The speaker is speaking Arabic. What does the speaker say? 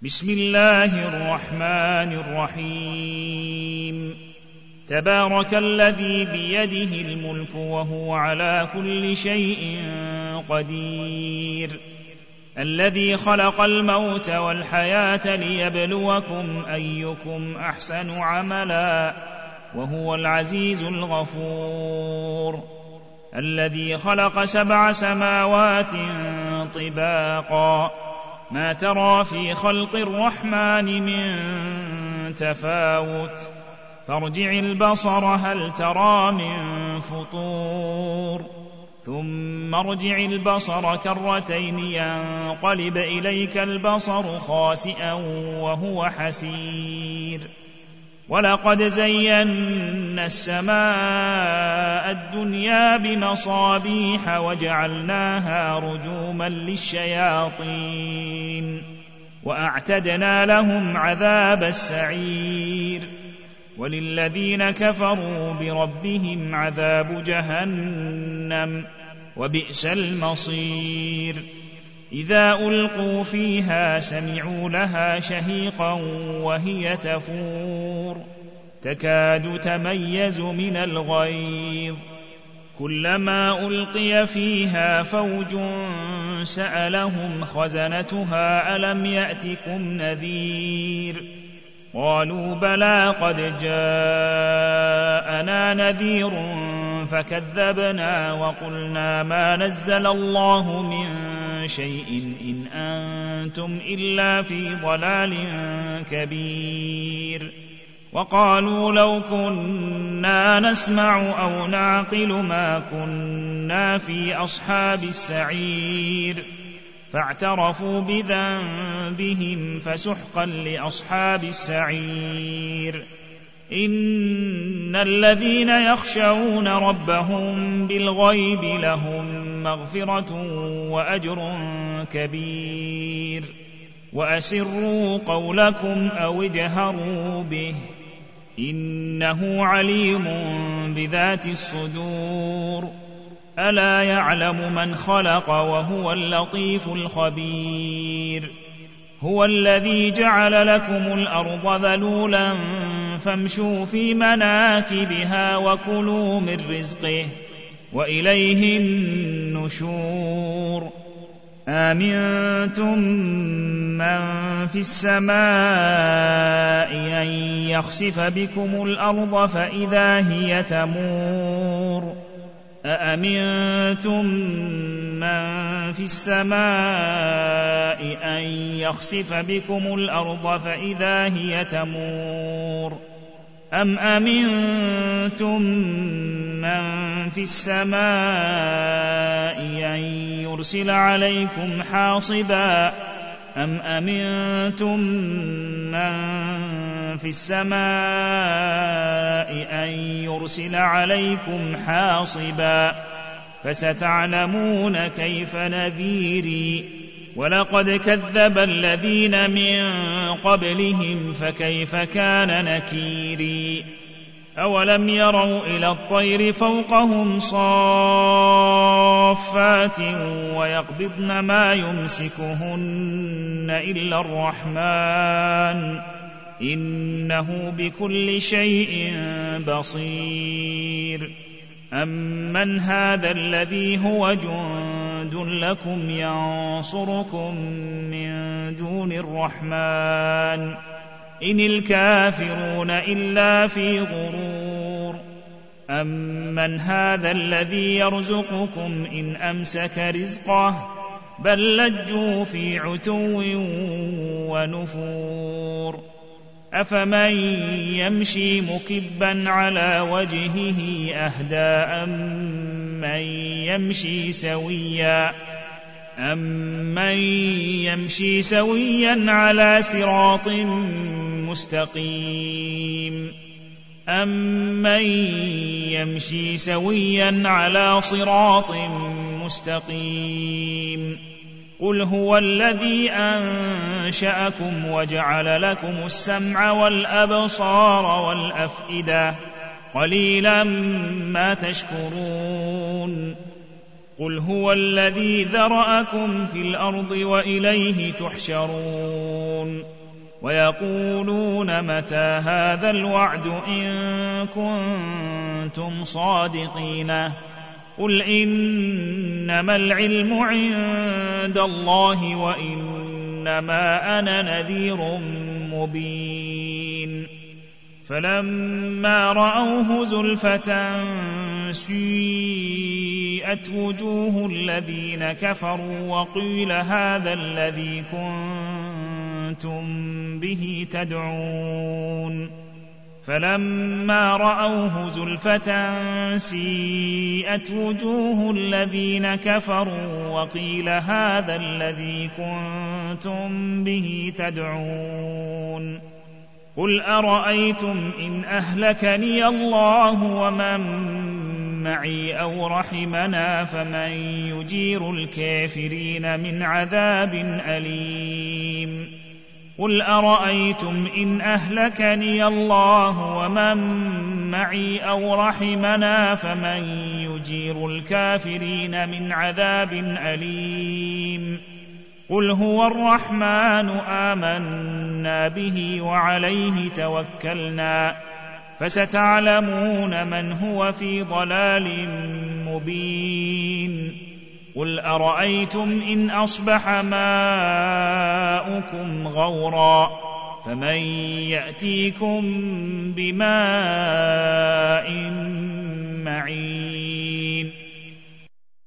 بسم الله الرحمن الرحيم تبارك الذي بيده الملك وهو على كل شيء قدير الذي خلق الموت والحياة ليبلوكم أيكم أحسن عملا وهو العزيز الغفور الذي خلق 7 سماوات طباقا ما ترى في خلق الرحمن من تفاوت فارجع البصر هل ترى من فطور ثم ارجع البصر كرتين ينقلب إليك البصر خاسئا وهو حسير ولقد زينا السماء الدنيا بمصابيح وجعلناها رجوما للشياطين وأعتدنا لهم عذاب السعير وللذين كفروا بربهم عذاب جهنم وبئس المصير إذا ألقوا فيها سمعوا لها شهيقا وهي تفور تكاد تميز من الغيظ كلما ألقي فيها فوج سألهم خزنتها ألم يأتكم نذير قالوا بلى قد جاءنا نذير فكذبنا وقلنا ما نزل الله من شيء إن أنتم إلا في ضلال كبير وقالوا لو كنا نسمع أو نعقل ما كنا في أصحاب السعير فاعترفوا بذنبهم فسحقا لأصحاب السعير إن الذين يخشون ربهم بالغيب لهم مغفرة وأجر كبير وأسروا قولكم أو اجهروا به إنه عليم بذات الصدور ألا يعلم من خلق وهو اللطيف الخبير هو الذي جعل لكم الأرض ذلولا فامشوا في مناكبها وكلوا من رزقه وإليه النشور آمنتم من في السماء أن يخسف بكم الأرض فإذا هي تمور أأمنتم من في السماء أن يخسف بكم الأرض فإذا هي تمور أم أمنتم من في السماء أن يرسل عليكم حاصبا أم أمنتم من في السماء أن يرسل عليكم حاصبا فستعلمون كيف نذيري ولقد كذب الذين من قبلهم فكيف كان نكيري أولم يروا إلى الطير فوقهم صافات ويقبضن ما يمسكهن إلا الرحمن إنه بكل شيء بصير أمن هذا الذي هو جند لكم ينصركم من دون الرحمن إن الكافرون إلا في غرور أمن هذا الذي يرزقكم إن أمسك رزقه بل لجوا في عتو ونفور أفمن يمشي مكبا على وجهه أهدى أمن يمشي سويا على صراط مستقيم أمن يمشي سويا على صراط مستقيم قل هو الذي أنشأكم وجعل لكم السمع والأبصار والأفئدة قليلا ما تشكرون قل هو الذي ذرأكم في الأرض وإليه تحشرون ويقولون متى هذا الوعد إن كنتم صادقين قل إنما العلم عند الله وإنما أنا نذير مبين فلما رأوه زلفة سيئت وجوه الذين كفروا وقيل هذا الذي كنتم به تدعون فلما رأوه زلفة سيئت وجوه الذين كفروا وقيل هذا الذي كنتم به تدعون قل أرأيتم إن أهلكني الله ومن معي أو رحمنا فمن يجير الكافرين من عذاب أليم قل أرأيتم إن أهلكني الله ومن معي أو رحمنا فمن يجير الكافرين من عذاب أليم قل هو الرحمن آمنا به وعليه توكلنا فستعلمون من هو في ضلال مبين قل أرأيتم إن أصبح ماؤكم غورا فمن يأتيكم بماء معين